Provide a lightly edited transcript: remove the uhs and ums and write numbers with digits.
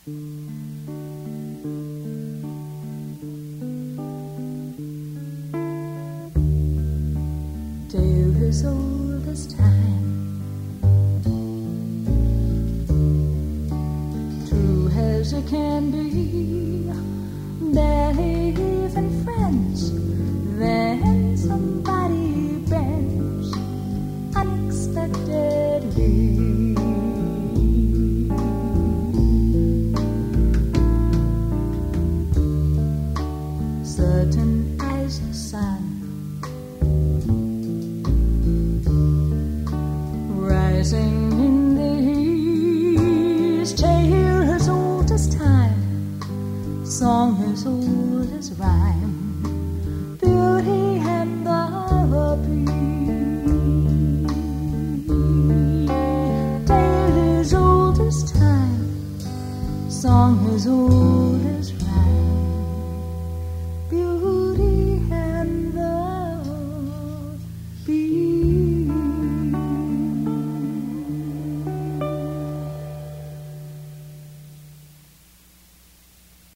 Tale as old as time, true as it can be, barely even friends, then somebody bends unexpectedly. Certain as the sun, rising in the east, tale as old as time, song as old as rhyme, Beauty and the Beast. Tale as old as time, song as old as rhyme.